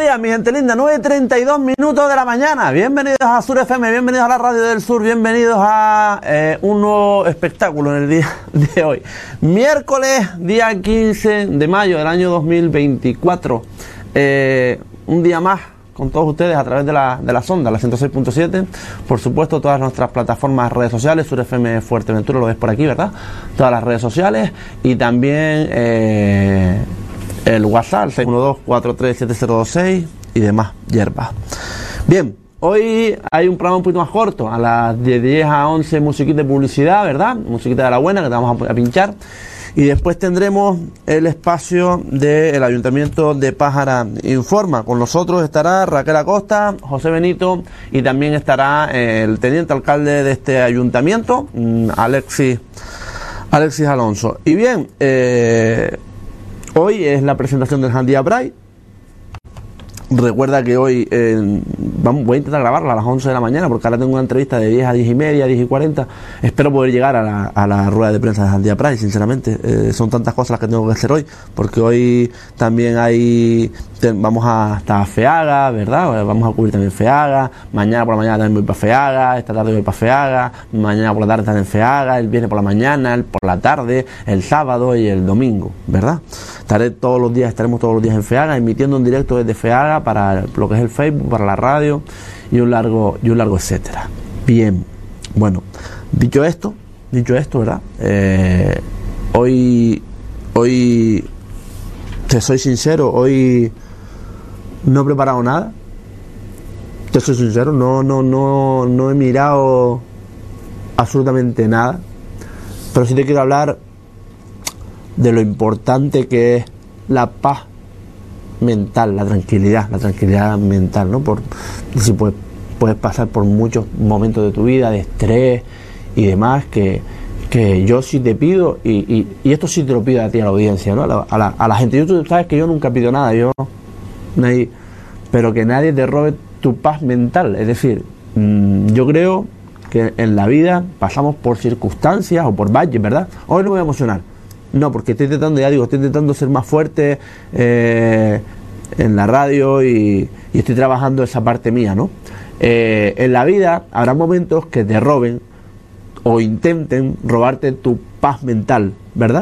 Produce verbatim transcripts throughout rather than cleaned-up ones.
días, mi gente linda, nueve y treinta y dos minutos de la mañana. Bienvenidos a Sur F M, bienvenidos a la Radio del Sur, bienvenidos a eh, un nuevo espectáculo en el día de hoy. Miércoles, día quince de mayo del año dos mil veinticuatro. Eh, un día más con todos ustedes a través de la, de la sonda, la ciento seis punto siete. Por supuesto, todas nuestras plataformas, redes sociales, Sur F M Fuerteventura, lo ves por aquí, ¿verdad? Todas las redes sociales y también eh, el WhatsApp, seis uno dos, cuatro tres siete cero dos seis y demás hierbas. Bien, hoy hay un programa un poquito más corto, a las de diez a once musiquita de publicidad, ¿verdad? Musiquita de la buena que te vamos a, a pinchar. Y después tendremos el espacio del Ayuntamiento de Pájara Informa. Con nosotros estará Raquel Acosta, José Benito y también estará el teniente alcalde de este ayuntamiento, Alexis, Alexis Alonso. Y bien, eh, hoy es la presentación del Handia Pride. Recuerda que hoy eh, vamos, voy a intentar grabarla a las once de la mañana porque ahora tengo una entrevista de diez a diez y media, diez y cuarenta. Espero poder llegar a la, a la rueda de prensa de Handia Pride, sinceramente. Eh, son tantas cosas las que tengo que hacer hoy, porque hoy también hay, te, vamos a, hasta Feaga, ¿verdad? Vamos a cubrir también Feaga. Mañana por la mañana también voy para Feaga, esta tarde voy para Feaga, mañana por la tarde estaré en Feaga, el viernes por la mañana, el por la tarde, el sábado y el domingo, ¿verdad? Estaré todos los días, estaremos todos los días en Feaga, emitiendo en directo desde Feaga para lo que es el Facebook, para la radio y un largo y un largo etcétera. Bien, bueno, dicho esto, dicho esto, ¿verdad? Eh, hoy, hoy, te soy sincero, hoy no he preparado nada. Te soy sincero, no, no, no, no he mirado absolutamente nada. Pero sí te quiero hablar de lo importante que es la paz mental, la tranquilidad, la tranquilidad mental, ¿no? Por si puedes, puedes pasar por muchos momentos de tu vida de estrés y demás, que, que yo sí te pido, y, y, y esto sí te lo pido a ti, a la audiencia, ¿no? A la, a la, a la gente. Yo, tú sabes que yo nunca pido nada, yo nadie, pero que nadie te robe tu paz mental. Es decir, mmm, yo creo que en la vida pasamos por circunstancias o por valles, ¿verdad? Hoy no me voy a emocionar. No, porque estoy intentando, ya digo, estoy intentando ser más fuerte eh, en la radio y, y estoy trabajando esa parte mía, ¿no? Eh, en la vida habrá momentos que te roben o intenten robarte tu paz mental, ¿verdad?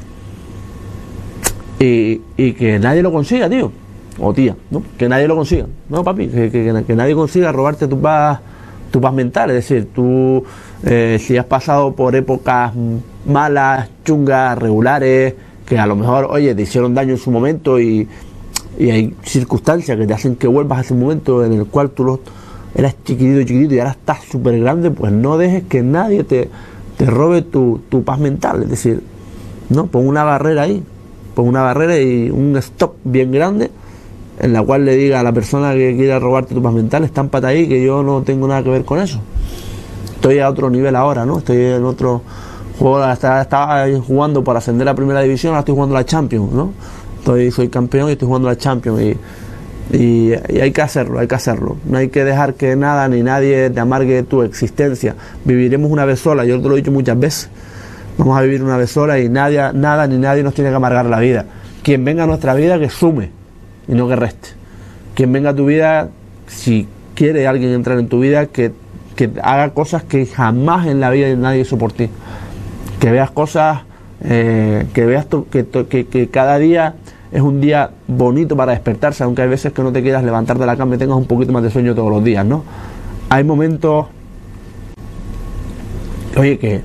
Y, y que nadie lo consiga, tío, o tía, ¿no? Que nadie lo consiga, ¿no, papi? Que, que, que nadie consiga robarte tu paz, tu paz mental. Es decir, tú, eh, si has pasado por épocas malas, chungas, regulares, que a lo mejor, oye, te hicieron daño en su momento y, y hay circunstancias que te hacen que vuelvas a ese momento en el cual tú lo, eras chiquitito, chiquitito y ahora estás súper grande, pues no dejes que nadie te, te robe tu, tu paz mental. Es decir, no, pon una barrera ahí, pon una barrera y un stop bien grande en la cual le diga a la persona que quiera robarte tu paz mental, estámpate ahí, que yo no tengo nada que ver con eso. Estoy a otro nivel ahora, ¿no? Estoy en otro juego, estaba, estaba jugando para ascender a primera división, ahora estoy jugando la Champions, ¿no? Estoy, soy campeón y estoy jugando la Champions y, y, y hay que hacerlo, hay que hacerlo. No hay que dejar que nada ni nadie te amargue tu existencia. Viviremos una vez sola, yo te lo he dicho muchas veces. Vamos a vivir una vez sola y nadie, nada ni nadie nos tiene que amargar la vida. Quien venga a nuestra vida que sume y no que reste. Quien venga a tu vida, si quiere alguien entrar en tu vida, que, que haga cosas que jamás en la vida nadie hizo por ti. Que veas cosas, eh, que veas to, que, to, que, que cada día es un día bonito para despertarse, aunque hay veces que no te quieras levantar de la cama y tengas un poquito más de sueño todos los días, ¿no? Hay momentos, oye, que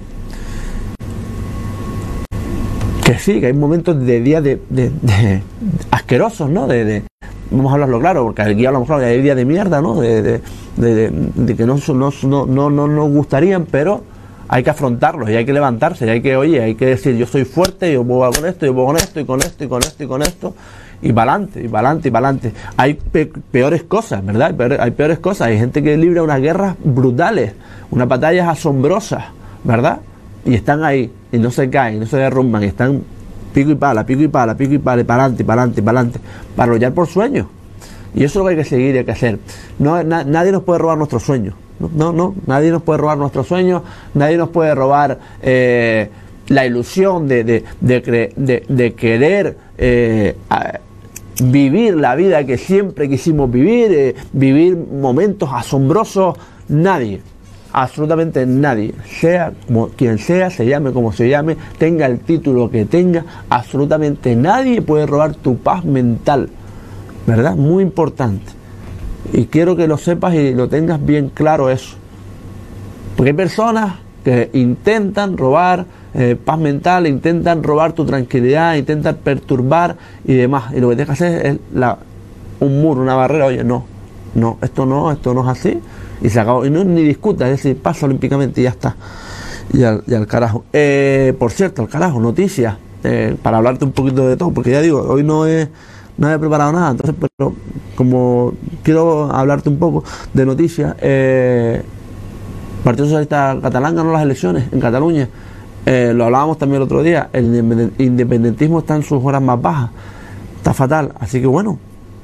que sí, que hay momentos de días de, de, de asquerosos, ¿no? De, de, vamos a hablarlo claro, porque aquí hablamos claro, hay días de mierda, ¿no? De, de, de, de, de que no, no, no, no, no nos gustarían, pero hay que afrontarlos y hay que levantarse y hay que, oye, hay que decir, yo soy fuerte, yo puedo con esto, yo puedo con esto y con esto y con esto y con esto y para adelante, y para adelante, y para adelante. Hay pe peores cosas, ¿verdad? Hay peores, hay peores cosas, hay gente que libra unas guerras brutales, unas batallas asombrosas, ¿verdad? Y están ahí, y no se caen, no se derrumban, y están pico y pala, pico y pala, pico y pala, y para adelante, y para adelante, y para adelante, para luchar por sueños. Y eso es lo que hay que seguir y hay que hacer. No, na nadie nos puede robar nuestros sueños. No, no, no, nadie nos puede robar nuestros sueños, nadie nos puede robar eh, la ilusión de, de, de, de, de querer eh, a, vivir la vida que siempre quisimos vivir, eh, vivir momentos asombrosos, nadie, absolutamente nadie, sea como quien sea, se llame como se llame, tenga el título que tenga, absolutamente nadie puede robar tu paz mental, ¿verdad? Muy importante. Y quiero que lo sepas y lo tengas bien claro eso. Porque hay personas que intentan robar eh, paz mental, intentan robar tu tranquilidad, intentan perturbar y demás. Y lo que tienes que hacer es la, un muro, una barrera. Oye, no, no, esto no, esto no es así. Y se acabó. Y no ni discutas, es decir, pasa olímpicamente y ya está. Y al, y al carajo. Eh, por cierto, al carajo, noticias. Eh, para hablarte un poquito de todo, porque ya digo, hoy no he, no he preparado nada. Entonces, pero como quiero hablarte un poco de noticias, eh, el Partido Socialista Catalán ganó las elecciones en Cataluña. Eh, lo hablábamos también el otro día. El independentismo está en sus horas más bajas. Está fatal. Así que bueno,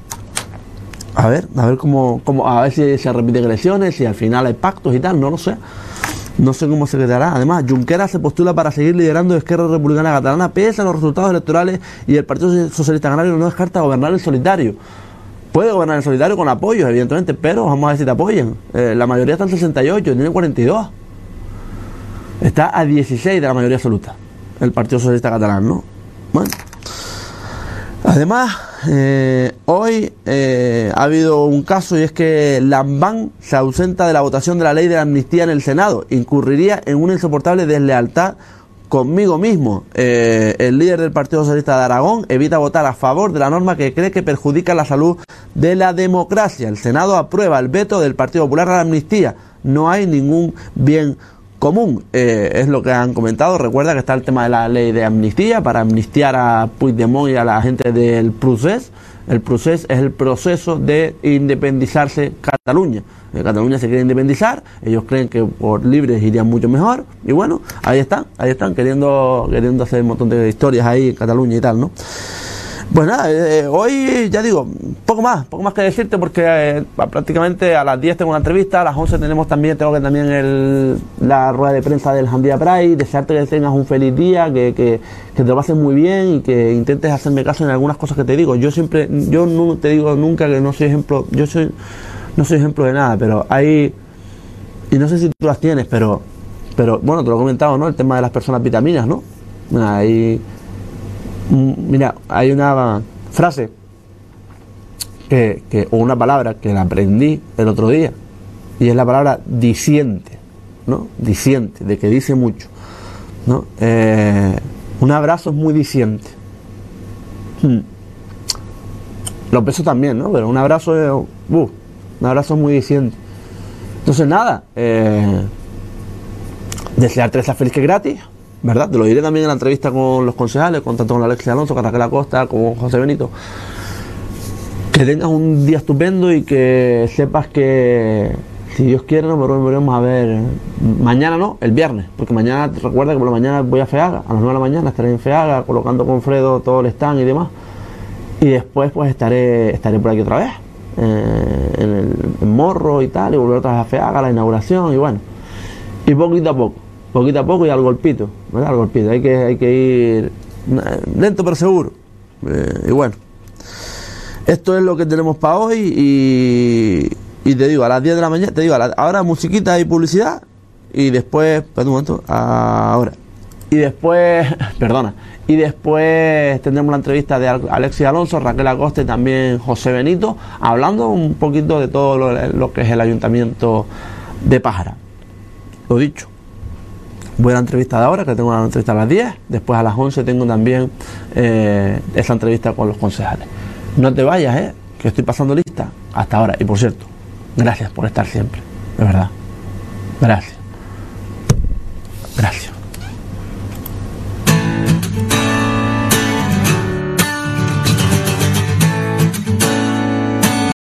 a ver, a ver cómo, cómo a ver si se repiten elecciones, si al final hay pactos y tal. No lo sé. No sé cómo se quedará. Además, Junqueras se postula para seguir liderando Esquerra Republicana Catalana pese a los resultados electorales, y el Partido Socialista Canario no descarta gobernar en solitario. Puede gobernar en solitario con apoyos, evidentemente, pero vamos a ver si te apoyan. Eh, la mayoría está en sesenta y ocho, tiene cuarenta y dos. Está a dieciséis de la mayoría absoluta, el Partido Socialista Catalán, ¿no? Bueno. Además, eh, hoy eh, ha habido un caso, y es que Lambán se ausenta de la votación de la ley de la amnistía en el Senado. Incurriría en una insoportable deslealtad conmigo mismo. Eh, el líder del Partido Socialista de Aragón evita votar a favor de la norma que cree que perjudica la salud de la democracia. El Senado aprueba el veto del Partido Popular a la amnistía. No hay ningún bien común, eh, es lo que han comentado. Recuerda que está el tema de la ley de amnistía para amnistiar a Puigdemont y a la gente del Procés. El Procés es el proceso de independizarse Cataluña. Eh, Cataluña se quiere independizar, ellos creen que por libres irían mucho mejor, y bueno, ahí están, ahí están, queriendo, queriendo hacer un montón de historias ahí en Cataluña y tal, ¿no? Pues nada, eh, hoy ya digo, poco más, poco más que decirte, porque eh, prácticamente a las diez tengo una entrevista, a las once tenemos también, tengo que también el, la rueda de prensa del Jandía Pride. Desearte que tengas un feliz día, que, que, que te lo pases muy bien y que intentes hacerme caso en algunas cosas que te digo. Yo siempre, yo no te digo nunca que no soy ejemplo, yo soy, no soy ejemplo de nada, pero hay, y no sé si tú las tienes, pero, pero bueno, te lo he comentado, ¿no? El tema de las personas vitaminas, ¿no? Hay... Mira, hay una frase que, que, o una palabra que la aprendí el otro día, y es la palabra diciente, ¿no? Diciente, de que dice mucho, ¿no? Eh, un abrazo es muy diciente. Hmm. Los besos también, ¿no? Pero un abrazo es, uh, un abrazo es muy diciente. Entonces nada, eh, desearte esa feliz que gratis, ¿verdad? Te lo diré también en la entrevista con los concejales, con tanto con Alexis Alonso, con Raquel Acosta, con José Benito. Que tengas un día estupendo y que sepas que, si Dios quiere, nos volveremos a ver mañana, no, el viernes, porque mañana, recuerda que por la mañana voy a Feaga, a las nueve de la mañana estaré en Feaga colocando con Fredo todo el stand y demás, y después pues estaré estaré por aquí otra vez, eh, en el en Morro y tal, y volver otra vez a Feaga, la inauguración, y bueno, y poquito a poco. Poquito a poco y al golpito, ¿verdad? Al golpito, hay que, hay que ir lento pero seguro. Eh, y bueno, esto es lo que tenemos para hoy, y, y te digo, a las diez de la mañana, te digo, a la, ahora musiquita y publicidad, y después, espera un momento, ahora, y después, perdona, y después tendremos la entrevista de Alexis Alonso, Raquel Acosta y también José Benito, hablando un poquito de todo lo, lo que es el ayuntamiento de Pájara. Lo dicho. Voy a la entrevista de ahora, que tengo una entrevista a las diez. Después a las once tengo también eh, esa entrevista con los concejales. No te vayas, eh, que estoy pasando lista hasta ahora. Y por cierto, gracias por estar siempre, de verdad. Gracias. Gracias.